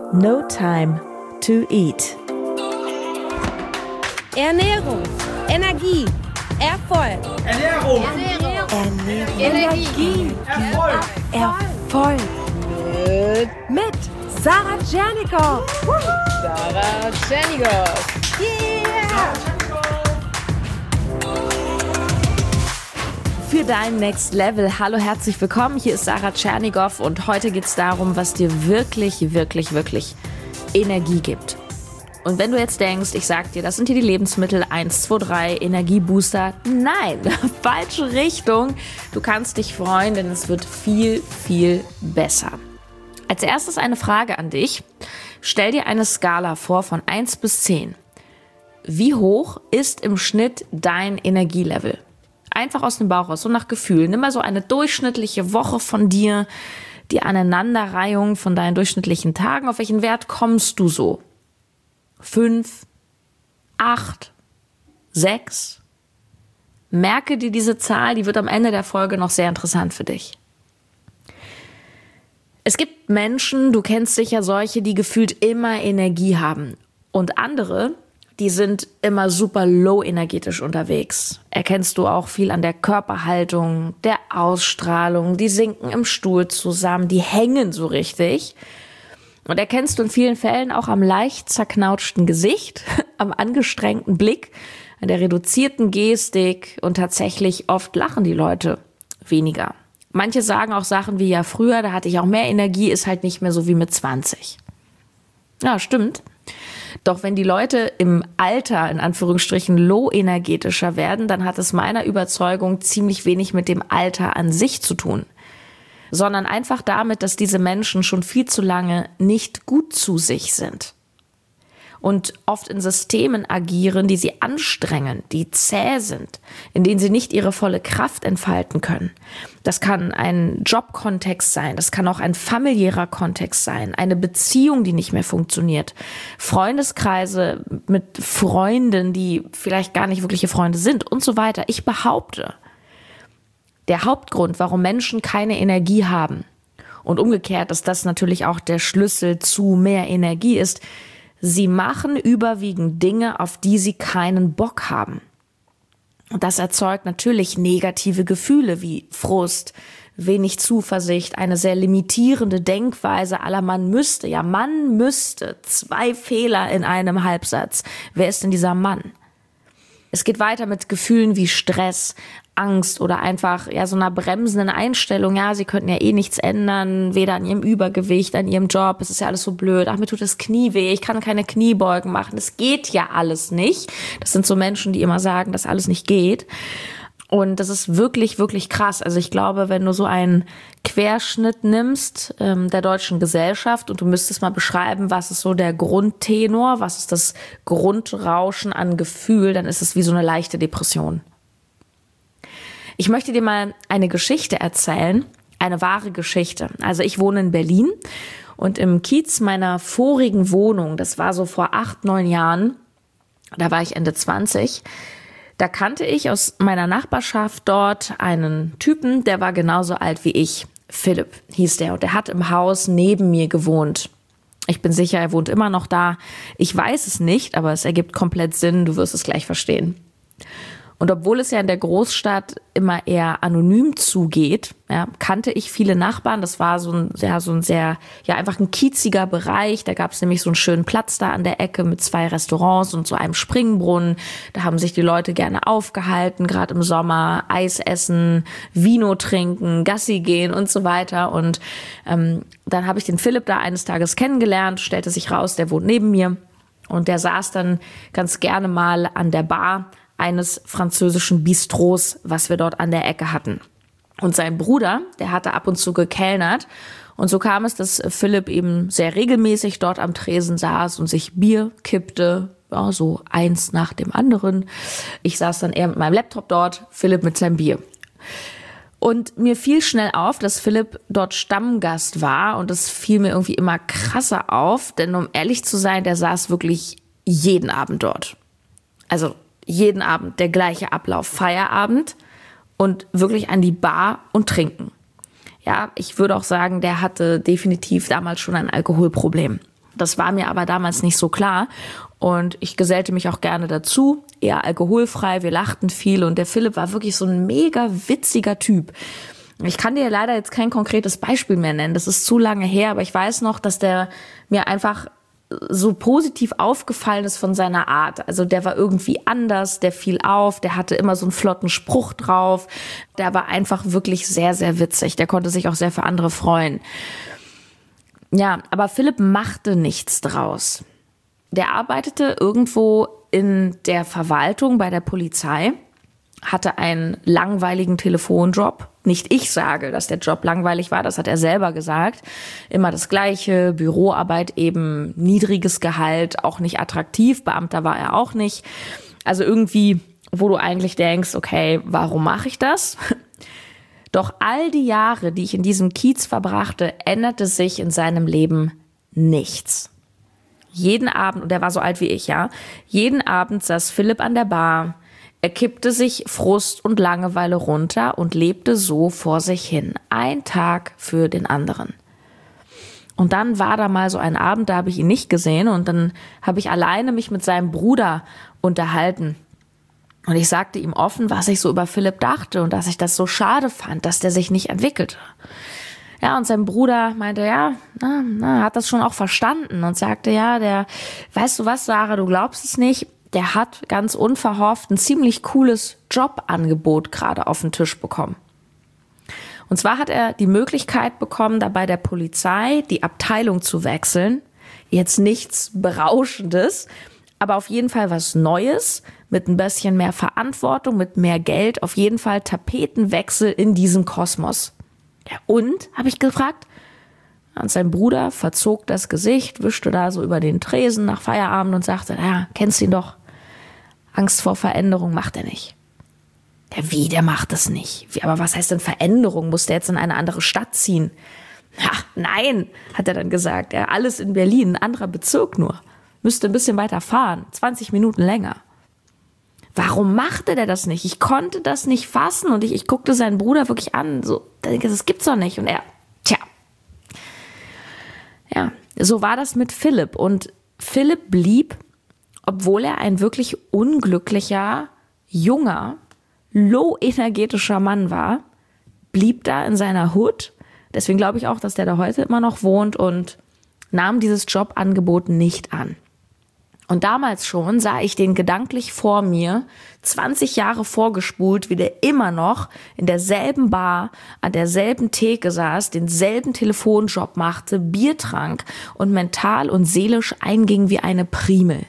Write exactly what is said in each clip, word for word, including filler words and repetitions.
No time to eat. Ernährung, Energie, Erfolg. Ernährung, Ernährung, Ernährung. Energie, Erfolg. Erfolg. mit Sarah Tschernikow. Sarah Tschernikow. Yeah! Für dein Next Level. Hallo, herzlich willkommen. Hier ist Sarah Tschernikow und heute geht es darum, was dir wirklich, wirklich, wirklich Energie gibt. Und wenn du jetzt denkst, ich sag dir, das sind hier die Lebensmittel eins, zwei, drei, Energiebooster. Nein, falsche Richtung. Du kannst dich freuen, denn es wird viel, viel besser. Als erstes eine Frage an dich. Stell dir eine Skala vor von eins bis zehn. Wie hoch ist im Schnitt dein Energielevel? Einfach aus dem Bauch raus, so nach Gefühl. Nimm mal so eine durchschnittliche Woche von dir, die Aneinanderreihung von deinen durchschnittlichen Tagen. Auf welchen Wert kommst du so? Fünf, acht, sechs? Merke dir diese Zahl, die wird am Ende der Folge noch sehr interessant für dich. Es gibt Menschen, du kennst sicher solche, die gefühlt immer Energie haben. Und andere, die sind immer super low energetisch unterwegs. Erkennst du auch viel an der Körperhaltung, der Ausstrahlung, die sinken im Stuhl zusammen, die hängen so richtig. Und erkennst du in vielen Fällen auch am leicht zerknautschten Gesicht, am angestrengten Blick, an der reduzierten Gestik und tatsächlich oft lachen die Leute weniger. Manche sagen auch Sachen wie, ja früher, da hatte ich auch mehr Energie, ist halt nicht mehr so wie mit zwanzig. Ja, stimmt. Doch wenn die Leute im Alter, in Anführungsstrichen, low energetischer werden, dann hat es meiner Überzeugung ziemlich wenig mit dem Alter an sich zu tun, sondern einfach damit, dass diese Menschen schon viel zu lange nicht gut zu sich sind und oft in Systemen agieren, die sie anstrengen, die zäh sind, in denen sie nicht ihre volle Kraft entfalten können. Das kann ein Jobkontext sein, das kann auch ein familiärer Kontext sein, eine Beziehung, die nicht mehr funktioniert, Freundeskreise mit Freunden, die vielleicht gar nicht wirkliche Freunde sind und so weiter. Ich behaupte, der Hauptgrund, warum Menschen keine Energie haben und umgekehrt, dass das natürlich auch der Schlüssel zu mehr Energie ist, sie machen überwiegend Dinge, auf die sie keinen Bock haben. Und das erzeugt natürlich negative Gefühle wie Frust, wenig Zuversicht, eine sehr limitierende Denkweise à la man müsste. Ja, man müsste. Zwei Fehler in einem Halbsatz. Wer ist denn dieser Mann? Es geht weiter mit Gefühlen wie Stress, Angst oder einfach ja so einer bremsenden Einstellung. Ja, sie könnten ja eh nichts ändern, weder an ihrem Übergewicht, an ihrem Job. Es ist ja alles so blöd. Ach, mir tut das Knie weh. Ich kann keine Kniebeugen machen. Das geht ja alles nicht. Das sind so Menschen, die immer sagen, dass alles nicht geht. Und das ist wirklich, wirklich krass. Also ich glaube, wenn du so einen Querschnitt nimmst ähm, der deutschen Gesellschaft und du müsstest mal beschreiben, was ist so der Grundtenor, was ist das Grundrauschen an Gefühl, dann ist es wie so eine leichte Depression. Ich möchte dir mal eine Geschichte erzählen, eine wahre Geschichte. Also ich wohne in Berlin und im Kiez meiner vorigen Wohnung, das war so vor acht, neun Jahren, da war ich Ende zwanzig, da kannte ich aus meiner Nachbarschaft dort einen Typen, der war genauso alt wie ich. Philipp hieß der und der hat im Haus neben mir gewohnt. Ich bin sicher, er wohnt immer noch da. Ich weiß es nicht, aber es ergibt komplett Sinn, du wirst es gleich verstehen. Und obwohl es ja in der Großstadt immer eher anonym zugeht, ja, kannte ich viele Nachbarn. Das war so ein, ja, so ein sehr, ja, einfach ein kieziger Bereich. Da gab es nämlich so einen schönen Platz da an der Ecke mit zwei Restaurants und so einem Springbrunnen. Da haben sich die Leute gerne aufgehalten, gerade im Sommer. Eis essen, Vino trinken, Gassi gehen und so weiter. Und ähm, dann habe ich den Philipp da eines Tages kennengelernt, stellte sich raus, der wohnt neben mir. Und der saß dann ganz gerne mal an der Bar eines französischen Bistros, was wir dort an der Ecke hatten. Und sein Bruder, der hatte ab und zu gekellnert. Und so kam es, dass Philipp eben sehr regelmäßig dort am Tresen saß und sich Bier kippte, ja, so eins nach dem anderen. Ich saß dann eher mit meinem Laptop dort, Philipp mit seinem Bier. Und mir fiel schnell auf, dass Philipp dort Stammgast war und das fiel mir irgendwie immer krasser auf, denn um ehrlich zu sein, der saß wirklich jeden Abend dort. Also jeden Abend der gleiche Ablauf, Feierabend und wirklich an die Bar und trinken. Ja, ich würde auch sagen, der hatte definitiv damals schon ein Alkoholproblem. Das war mir aber damals nicht so klar und ich gesellte mich auch gerne dazu, eher alkoholfrei, wir lachten viel und der Philipp war wirklich so ein mega witziger Typ. Ich kann dir leider jetzt kein konkretes Beispiel mehr nennen, das ist zu lange her, aber ich weiß noch, dass der mir einfach so positiv aufgefallen ist von seiner Art. Also der war irgendwie anders, der fiel auf, der hatte immer so einen flotten Spruch drauf, der war einfach wirklich sehr, sehr witzig, der konnte sich auch sehr für andere freuen. Ja, aber Philipp machte nichts draus. Der arbeitete irgendwo in der Verwaltung bei der Polizei, hatte einen langweiligen Telefonjob. Nicht ich sage, dass der Job langweilig war, das hat er selber gesagt. Immer das Gleiche, Büroarbeit eben, niedriges Gehalt, auch nicht attraktiv, Beamter war er auch nicht. Also irgendwie, wo du eigentlich denkst, okay, warum mache ich das? Doch all die Jahre, die ich in diesem Kiez verbrachte, änderte sich in seinem Leben nichts. Jeden Abend, und er war so alt wie ich, ja, jeden Abend saß Philipp an der Bar, er kippte sich Frust und Langeweile runter und lebte so vor sich hin, ein Tag für den anderen. Und dann war da mal so ein Abend, da habe ich ihn nicht gesehen und dann habe ich alleine mich mit seinem Bruder unterhalten. Und ich sagte ihm offen, was ich so über Philipp dachte und dass ich das so schade fand, dass der sich nicht entwickelte. Ja, und sein Bruder meinte, ja, na, na, hat das schon auch verstanden und sagte, ja, der, weißt du was, Sarah, du glaubst es nicht, der hat ganz unverhofft ein ziemlich cooles Jobangebot gerade auf den Tisch bekommen. Und zwar hat er die Möglichkeit bekommen, da bei der Polizei die Abteilung zu wechseln. Jetzt nichts Berauschendes, aber auf jeden Fall was Neues, mit ein bisschen mehr Verantwortung, mit mehr Geld, auf jeden Fall Tapetenwechsel in diesem Kosmos. Ja, und, habe ich gefragt, und sein Bruder verzog das Gesicht, wischte da so über den Tresen nach Feierabend und sagte, naja, kennst ihn doch, Angst vor Veränderung macht er nicht. Ja, wie, der macht das nicht? Wie, aber was heißt denn Veränderung? Muss der jetzt in eine andere Stadt ziehen? Ja, nein, hat er dann gesagt, ja, alles in Berlin, ein anderer Bezirk nur. Müsste ein bisschen weiter fahren, zwanzig Minuten länger. Warum machte der das nicht? Ich konnte das nicht fassen und ich, ich guckte seinen Bruder wirklich an, so, das gibt's doch nicht. Und er, tja. Ja, so war das mit Philipp. Und Philipp blieb, obwohl er ein wirklich unglücklicher, junger, low-energetischer Mann war, blieb da in seiner Hut. Deswegen glaube ich auch, dass der da heute immer noch wohnt und nahm dieses Jobangebot nicht an. Und damals schon sah ich den gedanklich vor mir, zwanzig Jahre vorgespult, wie der immer noch in derselben Bar, an derselben Theke saß, denselben Telefonjob machte, Bier trank und mental und seelisch einging wie eine Primel.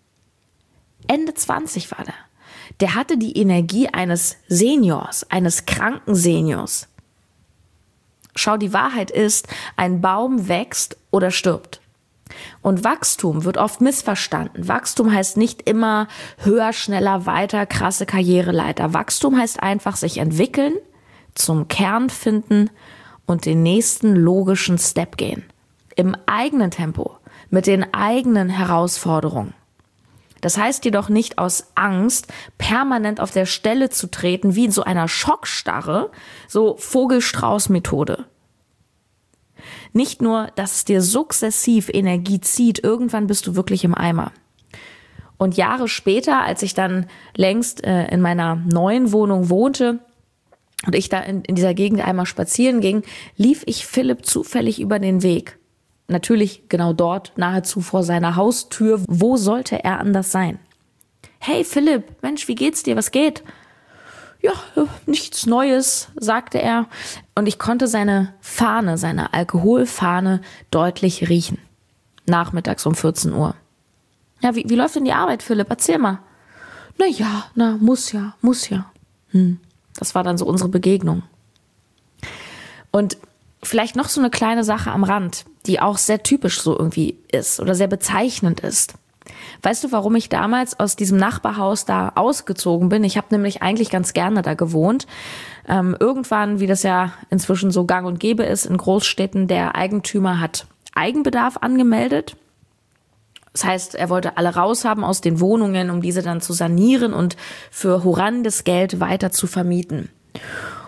Ende zwanzig war der. Der hatte die Energie eines Seniors, eines kranken Seniors. Schau, die Wahrheit ist, ein Baum wächst oder stirbt. Und Wachstum wird oft missverstanden. Wachstum heißt nicht immer höher, schneller, weiter, krasse Karriereleiter. Wachstum heißt einfach sich entwickeln, zum Kern finden und den nächsten logischen Step gehen. Im eigenen Tempo, mit den eigenen Herausforderungen. Das heißt jedoch nicht aus Angst, permanent auf der Stelle zu treten, wie in so einer Schockstarre, so Vogel-Strauß-Methode. Nicht nur, dass es dir sukzessiv Energie zieht, irgendwann bist du wirklich im Eimer. Und Jahre später, als ich dann längst äh, in meiner neuen Wohnung wohnte und ich da in, in dieser Gegend einmal spazieren ging, lief ich Philipp zufällig über den Weg. Natürlich genau dort, nahezu vor seiner Haustür. Wo sollte er anders sein? Hey Philipp, Mensch, wie geht's dir? Was geht? Ja, nichts Neues, sagte er. Und ich konnte seine Fahne, seine Alkoholfahne deutlich riechen. Nachmittags um vierzehn Uhr. Ja, wie, wie läuft denn die Arbeit, Philipp? Erzähl mal. Na ja, na, muss ja, muss ja. Hm, das war dann so unsere Begegnung. Und vielleicht noch so eine kleine Sache am Rand, die auch sehr typisch so irgendwie ist oder sehr bezeichnend ist. Weißt du, warum ich damals aus diesem Nachbarhaus da ausgezogen bin? Ich habe nämlich eigentlich ganz gerne da gewohnt. Ähm, irgendwann, wie das ja inzwischen so gang und gäbe ist in Großstädten, der Eigentümer hat Eigenbedarf angemeldet. Das heißt, er wollte alle raushaben aus den Wohnungen, um diese dann zu sanieren und für horrendes Geld weiter zu vermieten.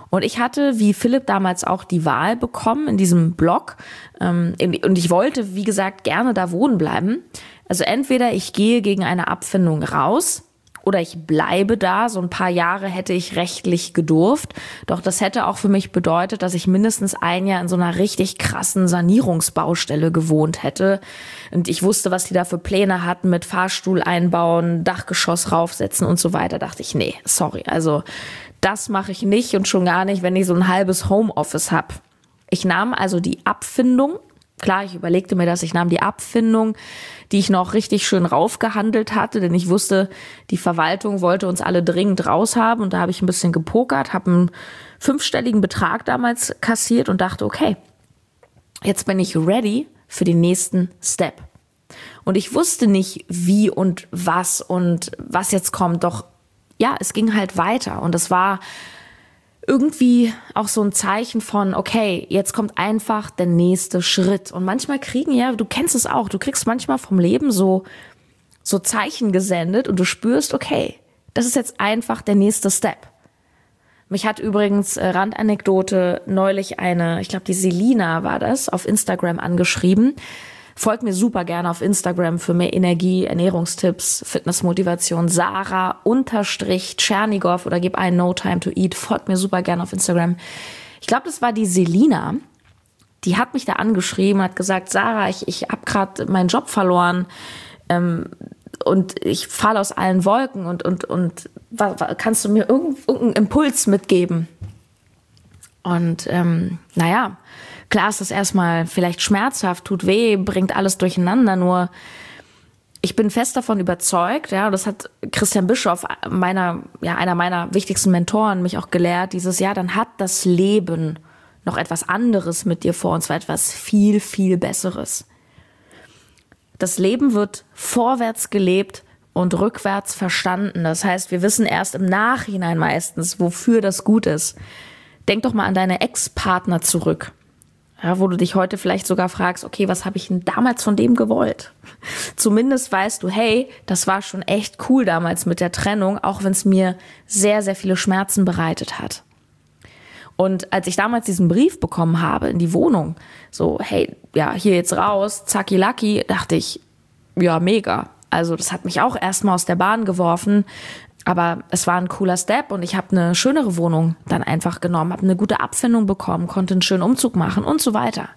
Und ich hatte, wie Philipp damals auch, die Wahl bekommen in diesem Blog. Ähm, und ich wollte, wie gesagt, gerne da wohnen bleiben. Also entweder ich gehe gegen eine Abfindung raus oder ich bleibe da. So ein paar Jahre hätte ich rechtlich gedurft. Doch das hätte auch für mich bedeutet, dass ich mindestens ein Jahr in so einer richtig krassen Sanierungsbaustelle gewohnt hätte. Und ich wusste, was die da für Pläne hatten mit Fahrstuhl einbauen, Dachgeschoss raufsetzen und so weiter. Da dachte ich, nee, sorry, also das mache ich nicht und schon gar nicht, wenn ich so ein halbes Homeoffice habe. Ich nahm also die Abfindung. Klar, ich überlegte mir das, ich nahm die Abfindung, die ich noch richtig schön raufgehandelt hatte, denn ich wusste, die Verwaltung wollte uns alle dringend raushaben und da habe ich ein bisschen gepokert, habe einen fünfstelligen Betrag damals kassiert und dachte, okay, jetzt bin ich ready für den nächsten Step. Und ich wusste nicht, wie und was und was jetzt kommt, doch ja, es ging halt weiter und es war irgendwie auch so ein Zeichen von, okay, jetzt kommt einfach der nächste Schritt. Und manchmal kriegen ja, du kennst es auch, du kriegst manchmal vom Leben so, so Zeichen gesendet und du spürst, okay, das ist jetzt einfach der nächste Step. Mich hat übrigens, äh, Randanekdote, neulich eine, ich glaube die Selina war das, auf Instagram angeschrieben. Folgt mir super gerne auf Instagram für mehr Energie, Ernährungstipps, Fitnessmotivation. Sarah unterstrich Tschernigow oder gib ein No Time to Eat. Folgt mir super gerne auf Instagram. Ich glaube, das war die Selina. Die hat mich da angeschrieben, hat gesagt, Sarah, ich, ich habe gerade meinen Job verloren ähm, und ich falle aus allen Wolken und, und, und kannst du mir irgendeinen Impuls mitgeben? Und ähm, naja, klar ist das erstmal vielleicht schmerzhaft, tut weh, bringt alles durcheinander, nur ich bin fest davon überzeugt, ja, das hat Christian Bischoff, meiner, ja, einer meiner wichtigsten Mentoren, mich auch gelehrt, dieses Jahr, dann hat das Leben noch etwas anderes mit dir vor, und zwar etwas viel, viel Besseres. Das Leben wird vorwärts gelebt und rückwärts verstanden. Das heißt, wir wissen erst im Nachhinein meistens, wofür das gut ist. Denk doch mal an deine Ex-Partner zurück. Ja, wo du dich heute vielleicht sogar fragst, okay, was habe ich denn damals von dem gewollt? Zumindest weißt du, hey, das war schon echt cool damals mit der Trennung, auch wenn es mir sehr, sehr viele Schmerzen bereitet hat. Und als ich damals diesen Brief bekommen habe in die Wohnung, so, hey, ja, hier jetzt raus, zacki lacki, dachte ich, ja, mega. Also das hat mich auch erstmal aus der Bahn geworfen. Aber es war ein cooler Step und ich habe eine schönere Wohnung dann einfach genommen, habe eine gute Abfindung bekommen, konnte einen schönen Umzug machen und so weiter.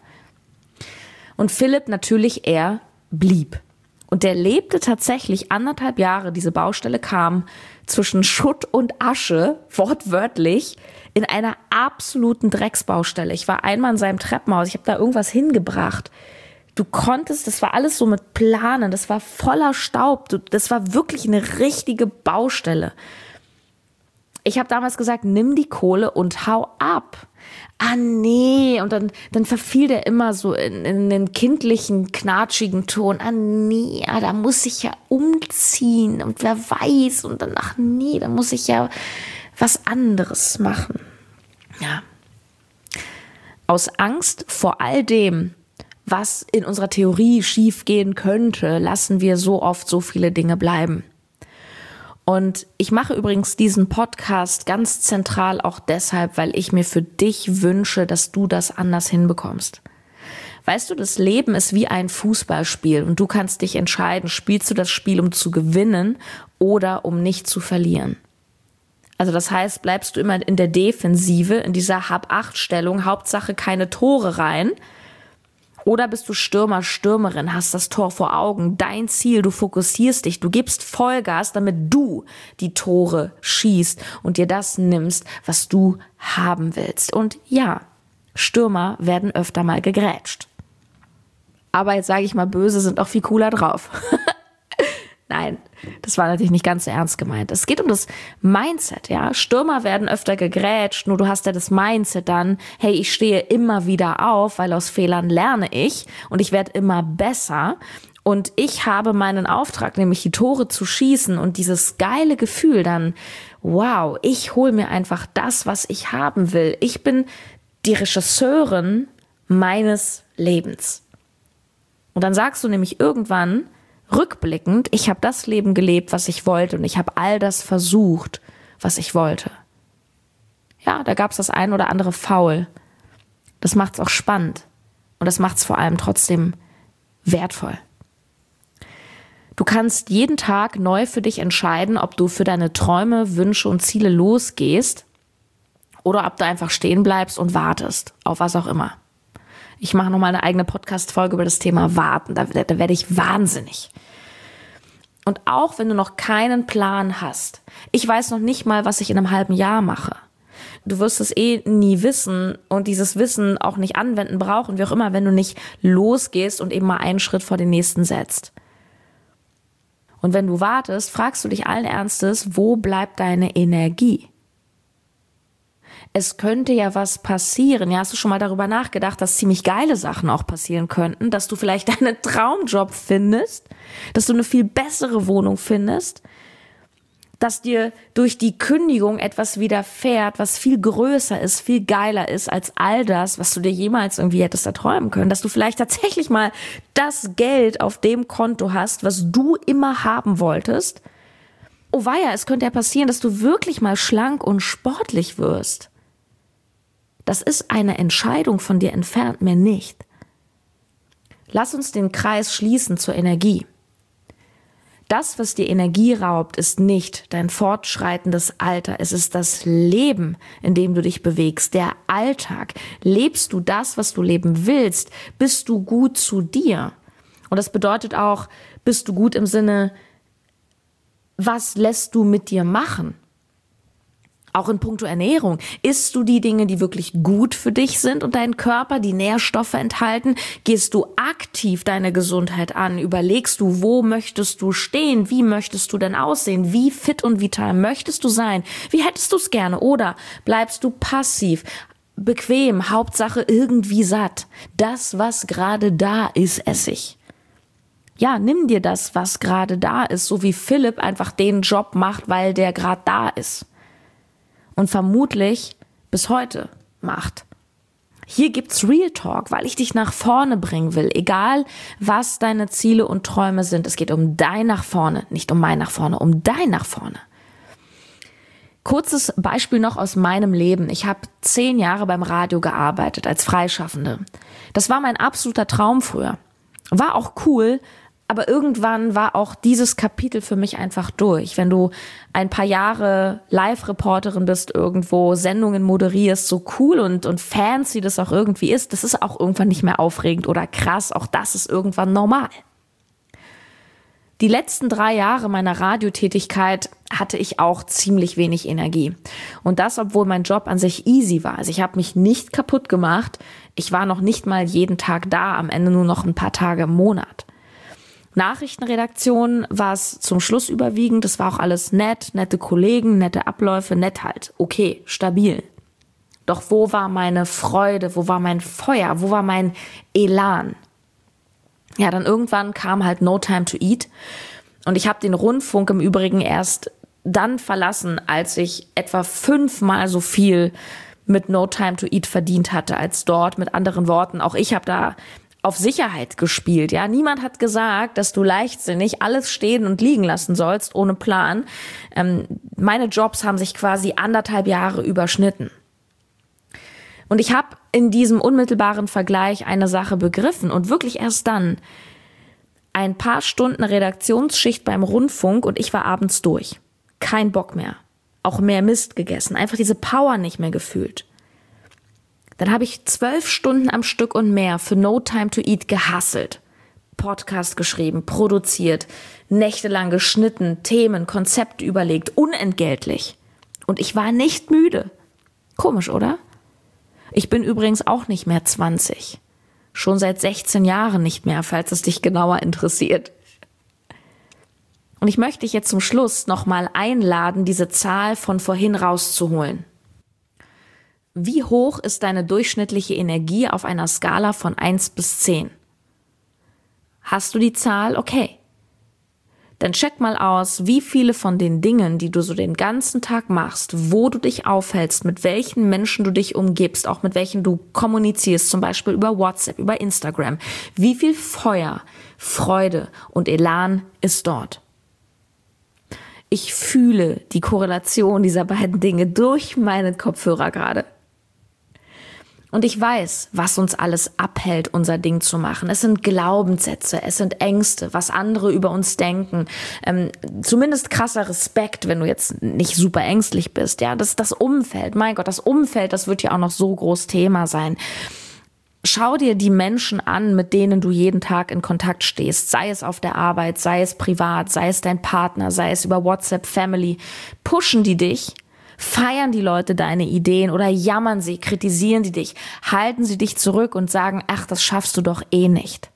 Und Philipp natürlich, er blieb. Und der lebte tatsächlich anderthalb Jahre, diese Baustelle kam, zwischen Schutt und Asche, wortwörtlich, in einer absoluten Drecksbaustelle. Ich war einmal in seinem Treppenhaus, ich habe da irgendwas hingebracht. Du konntest, das war alles so mit Planen, das war voller Staub, du, das war wirklich eine richtige Baustelle. Ich habe damals gesagt, nimm die Kohle und hau ab. Ah nee, und dann, dann verfiel der immer so in, in den kindlichen, knatschigen Ton. Ah nee, ah, da muss ich ja umziehen und wer weiß. Und dann, ach nee, da muss ich ja was anderes machen. Ja. Aus Angst vor all dem, was in unserer Theorie schiefgehen könnte, lassen wir so oft so viele Dinge bleiben. Und ich mache übrigens diesen Podcast ganz zentral auch deshalb, weil ich mir für dich wünsche, dass du das anders hinbekommst. Weißt du, das Leben ist wie ein Fußballspiel und du kannst dich entscheiden, spielst du das Spiel, um zu gewinnen oder um nicht zu verlieren. Also das heißt, bleibst du immer in der Defensive, in dieser Hab-Acht-Stellung, Hauptsache keine Tore rein. Oder bist du Stürmer, Stürmerin, hast das Tor vor Augen, dein Ziel, du fokussierst dich, du gibst Vollgas, damit du die Tore schießt und dir das nimmst, was du haben willst. Und ja, Stürmer werden öfter mal gegrätscht. Aber jetzt sage ich mal, böse sind auch viel cooler drauf. Nein, das war natürlich nicht ganz so ernst gemeint. Es geht um das Mindset, ja. Stürmer werden öfter gegrätscht, nur du hast ja das Mindset dann, hey, ich stehe immer wieder auf, weil aus Fehlern lerne ich und ich werde immer besser. Und ich habe meinen Auftrag, nämlich die Tore zu schießen und dieses geile Gefühl dann, wow, ich hole mir einfach das, was ich haben will. Ich bin die Regisseurin meines Lebens. Und dann sagst du nämlich irgendwann, rückblickend, ich habe das Leben gelebt, was ich wollte und ich habe all das versucht, was ich wollte. Ja, da gab es das ein oder andere Foul. Das macht's auch spannend. Und das macht's vor allem trotzdem wertvoll. Du kannst jeden Tag neu für dich entscheiden, ob du für deine Träume, Wünsche und Ziele losgehst oder ob du einfach stehen bleibst und wartest, auf was auch immer. Ich mache nochmal eine eigene Podcast-Folge über das Thema Warten. Da, da werde ich wahnsinnig. Und auch wenn du noch keinen Plan hast, ich weiß noch nicht mal, was ich in einem halben Jahr mache. Du wirst es eh nie wissen und dieses Wissen auch nicht anwenden brauchen, wie auch immer, wenn du nicht losgehst und eben mal einen Schritt vor den nächsten setzt. Und wenn du wartest, fragst du dich allen Ernstes, wo bleibt deine Energie? Es könnte ja was passieren. Ja, hast du schon mal darüber nachgedacht, dass ziemlich geile Sachen auch passieren könnten, dass du vielleicht deinen Traumjob findest, dass du eine viel bessere Wohnung findest, dass dir durch die Kündigung etwas widerfährt, was viel größer ist, viel geiler ist als all das, was du dir jemals irgendwie hättest erträumen können, dass du vielleicht tatsächlich mal das Geld auf dem Konto hast, was du immer haben wolltest. Oh weia, es könnte ja passieren, dass du wirklich mal schlank und sportlich wirst. Das ist eine Entscheidung von dir entfernt, mehr nicht. Lass uns den Kreis schließen zur Energie. Das, was dir Energie raubt, ist nicht dein fortschreitendes Alter. Es ist das Leben, in dem du dich bewegst, der Alltag. Lebst du das, was du leben willst? Bist du gut zu dir? Und das bedeutet auch, bist du gut im Sinne, was lässt du mit dir machen? Auch in puncto Ernährung. Isst du die Dinge, die wirklich gut für dich sind und deinen Körper, die Nährstoffe enthalten? Gehst du aktiv deine Gesundheit an? Überlegst du, wo möchtest du stehen? Wie möchtest du denn aussehen? Wie fit und vital möchtest du sein? Wie hättest du es gerne? Oder bleibst du passiv, bequem, Hauptsache irgendwie satt? Das, was gerade da ist, esse ich. Ja, nimm dir das, was gerade da ist, so wie Philipp einfach den Job macht, weil der gerade da ist. Und vermutlich bis heute macht. Hier gibt's Real Talk, weil ich dich nach vorne bringen will, egal was deine Ziele und Träume sind. Es geht um dein nach vorne, nicht um mein nach vorne, um dein nach vorne. Kurzes Beispiel noch aus meinem Leben. Ich habe zehn Jahre beim Radio gearbeitet als Freischaffende. Das war mein absoluter Traum früher. War auch cool, aber irgendwann war auch dieses Kapitel für mich einfach durch. Wenn du ein paar Jahre Live-Reporterin bist irgendwo, Sendungen moderierst, so cool und, und fancy das auch irgendwie ist, das ist auch irgendwann nicht mehr aufregend oder krass. Auch das ist irgendwann normal. Die letzten drei Jahre meiner Radiotätigkeit hatte ich auch ziemlich wenig Energie. Und das, obwohl mein Job an sich easy war. Also ich habe mich nicht kaputt gemacht. Ich war noch nicht mal jeden Tag da, am Ende nur noch ein paar Tage im Monat. Nachrichtenredaktion war es zum Schluss überwiegend. Das war auch alles nett, nette Kollegen, nette Abläufe, nett halt. Okay, stabil. Doch wo war meine Freude? Wo war mein Feuer? Wo war mein Elan? Ja, dann irgendwann kam halt No Time to Eat. Und ich habe den Rundfunk im Übrigen erst dann verlassen, als ich etwa fünfmal so viel mit No Time to Eat verdient hatte als dort. Mit anderen Worten, auch ich habe da auf Sicherheit gespielt, ja. Niemand hat gesagt, dass du leichtsinnig alles stehen und liegen lassen sollst, ohne Plan. Ähm, meine Jobs haben sich quasi anderthalb Jahre überschnitten. Und ich habe in diesem unmittelbaren Vergleich eine Sache begriffen und wirklich erst dann. Ein paar Stunden Redaktionsschicht beim Rundfunk und ich war abends durch. Kein Bock mehr. Auch mehr Mist gegessen. Einfach diese Power nicht mehr gefühlt. Dann habe ich zwölf Stunden am Stück und mehr für No Time to Eat gehasselt. Podcast geschrieben, produziert, nächtelang geschnitten, Themen, Konzepte überlegt, unentgeltlich. Und ich war nicht müde. Komisch, oder? Ich bin übrigens auch nicht mehr zwanzig. Schon seit sechzehn Jahren nicht mehr, falls es dich genauer interessiert. Und ich möchte dich jetzt zum Schluss nochmal einladen, diese Zahl von vorhin rauszuholen. Wie hoch ist deine durchschnittliche Energie auf einer Skala von eins bis zehn? Hast du die Zahl? Okay. Dann check mal aus, wie viele von den Dingen, die du so den ganzen Tag machst, wo du dich aufhältst, mit welchen Menschen du dich umgibst, auch mit welchen du kommunizierst, zum Beispiel über WhatsApp, über Instagram. Wie viel Feuer, Freude und Elan ist dort? Ich fühle die Korrelation dieser beiden Dinge durch meinen Kopfhörer gerade. Und ich weiß, was uns alles abhält, unser Ding zu machen. Es sind Glaubenssätze, es sind Ängste, was andere über uns denken. Ähm, zumindest krasser Respekt, wenn du jetzt nicht super ängstlich bist. Ja, das ist das Umfeld. Mein Gott, das Umfeld, das wird ja auch noch so groß Thema sein. Schau dir die Menschen an, mit denen du jeden Tag in Kontakt stehst. Sei es auf der Arbeit, sei es privat, sei es dein Partner, sei es über WhatsApp, Family. Pushen die dich? Feiern die Leute deine Ideen oder jammern sie, kritisieren die dich, halten sie dich zurück und sagen, ach, das schaffst du doch eh nicht.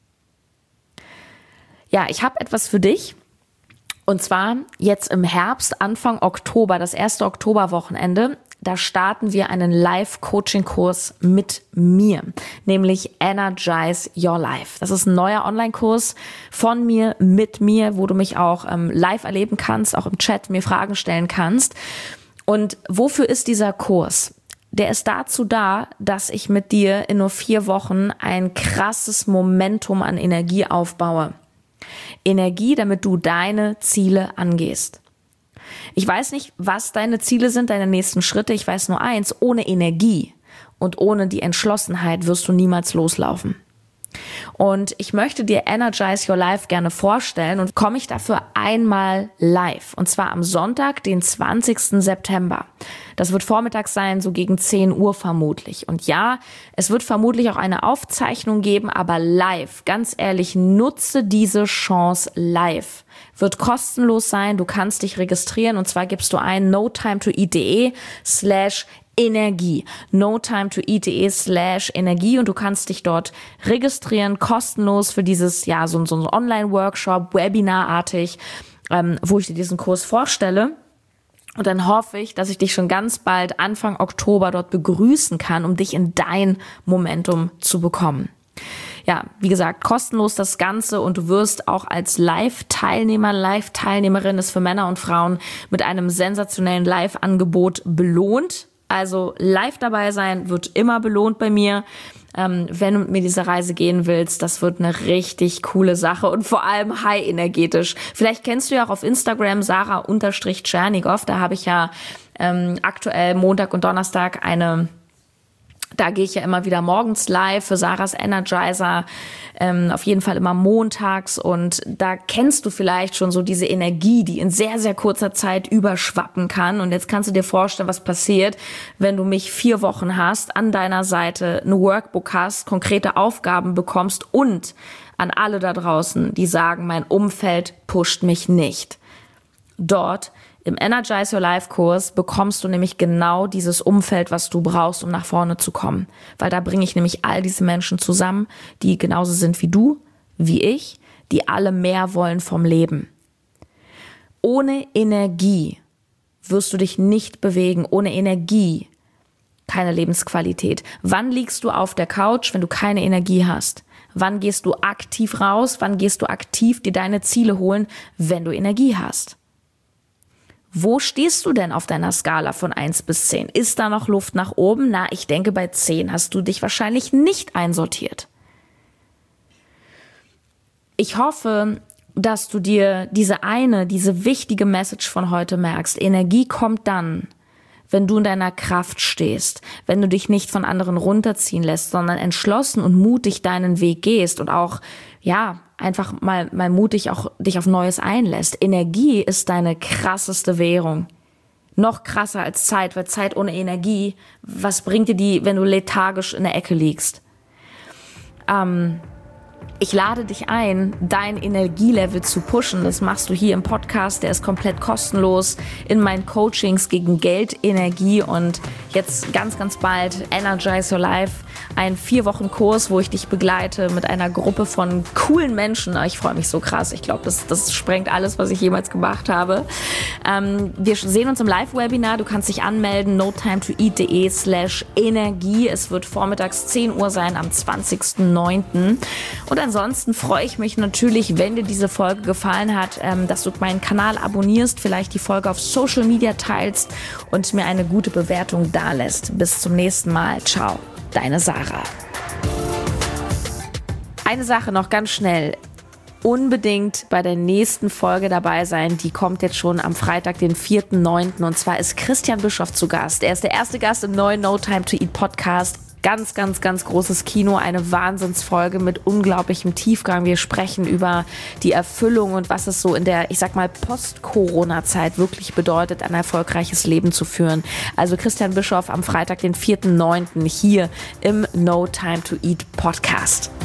Ja, ich habe etwas für dich. Und zwar jetzt im Herbst, Anfang Oktober, das erste Oktoberwochenende, da starten wir einen Live-Coaching-Kurs mit mir, nämlich Energize Your Life. Das ist ein neuer Online-Kurs von mir, mit mir, wo du mich auch ähm, live erleben kannst, auch im Chat mir Fragen stellen kannst. Und wofür ist dieser Kurs? Der ist dazu da, dass ich mit dir in nur vier Wochen ein krasses Momentum an Energie aufbaue. Energie, damit du deine Ziele angehst. Ich weiß nicht, was deine Ziele sind, deine nächsten Schritte. Ich weiß nur eins, ohne Energie und ohne die Entschlossenheit wirst du niemals loslaufen. Und ich möchte dir Energize Your Life gerne vorstellen und komme ich dafür einmal live. Und zwar am Sonntag, den zwanzigsten September. Das wird vormittags sein, so gegen zehn Uhr vermutlich. Und ja, es wird vermutlich auch eine Aufzeichnung geben, aber live. Ganz ehrlich, nutze diese Chance live. Wird kostenlos sein, du kannst dich registrieren und zwar gibst du ein notimetoeat.de slash Energie. notimetoeat.de slash Energie und du kannst dich dort registrieren, kostenlos für dieses, ja, so, so ein Online-Workshop, Webinarartig, ähm, wo ich dir diesen Kurs vorstelle. Und dann hoffe ich, dass ich dich schon ganz bald Anfang Oktober dort begrüßen kann, um dich in dein Momentum zu bekommen. Ja, wie gesagt, kostenlos das Ganze und du wirst auch als Live-Teilnehmer, Live-Teilnehmerin, ist für Männer und Frauen, mit einem sensationellen Live-Angebot belohnt. Also live dabei sein wird immer belohnt bei mir. Ähm, wenn du mit mir diese Reise gehen willst, das wird eine richtig coole Sache und vor allem high energetisch. Vielleicht kennst du ja auch auf Instagram Sarah-Tschernigow. Da habe ich ja ähm, aktuell Montag und Donnerstag eine... Da gehe ich ja immer wieder morgens live für Sarahs Energizer, ähm, auf jeden Fall immer montags und da kennst du vielleicht schon so diese Energie, die in sehr, sehr kurzer Zeit überschwappen kann und jetzt kannst du dir vorstellen, was passiert, wenn du mich vier Wochen hast, an deiner Seite ein Workbook hast, konkrete Aufgaben bekommst und an alle da draußen, die sagen, mein Umfeld pusht mich nicht. Dort im Energize Your Life Kurs bekommst du nämlich genau dieses Umfeld, was du brauchst, um nach vorne zu kommen. Weil da bringe ich nämlich all diese Menschen zusammen, die genauso sind wie du, wie ich, die alle mehr wollen vom Leben. Ohne Energie wirst du dich nicht bewegen. Ohne Energie keine Lebensqualität. Wann liegst du auf der Couch, wenn du keine Energie hast? Wann gehst du aktiv raus? Wann gehst du aktiv dir deine Ziele holen, wenn du Energie hast? Wo stehst du denn auf deiner Skala von eins bis zehn? Ist da noch Luft nach oben? Na, ich denke, bei zehn hast du dich wahrscheinlich nicht einsortiert. Ich hoffe, dass du dir diese eine, diese wichtige Message von heute merkst. Energie kommt dann, wenn du in deiner Kraft stehst, wenn du dich nicht von anderen runterziehen lässt, sondern entschlossen und mutig deinen Weg gehst und auch, ja, einfach mal, mal mutig auch dich auf Neues einlässt. Energie ist deine krasseste Währung. Noch krasser als Zeit, weil Zeit ohne Energie, was bringt dir die, wenn du lethargisch in der Ecke liegst? Ähm, Ich lade dich ein, dein Energielevel zu pushen. Das machst du hier im Podcast, der ist komplett kostenlos, in meinen Coachings gegen Geld, Energie und jetzt ganz, ganz bald Energize Your Life, ein vier Wochen Kurs, wo ich dich begleite mit einer Gruppe von coolen Menschen. Ich freue mich so krass. Ich glaube, das, das sprengt alles, was ich jemals gemacht habe. Ähm, wir sehen uns im Live-Webinar. Du kannst dich anmelden, notimetoeat.de slash Energie. Es wird vormittags zehn Uhr sein am zwanzigsten neunten Und ansonsten freue ich mich natürlich, wenn dir diese Folge gefallen hat, ähm, dass du meinen Kanal abonnierst, vielleicht die Folge auf Social Media teilst und mir eine gute Bewertung dalässt. Bis zum nächsten Mal. Ciao, deine Sarah. Eine Sache noch ganz schnell. unbedingt bei der nächsten Folge dabei sein. Die kommt jetzt schon am Freitag, den vierten neunten Und zwar ist Christian Bischoff zu Gast. Er ist der erste Gast im neuen No Time to Eat Podcast. Ganz, ganz, ganz großes Kino, eine Wahnsinnsfolge mit unglaublichem Tiefgang. Wir sprechen über die Erfüllung und was es so in der, ich sag mal, Post-Corona-Zeit wirklich bedeutet, ein erfolgreiches Leben zu führen. Also Christian Bischoff am Freitag, den vierten neunten hier im No Time to Eat Podcast.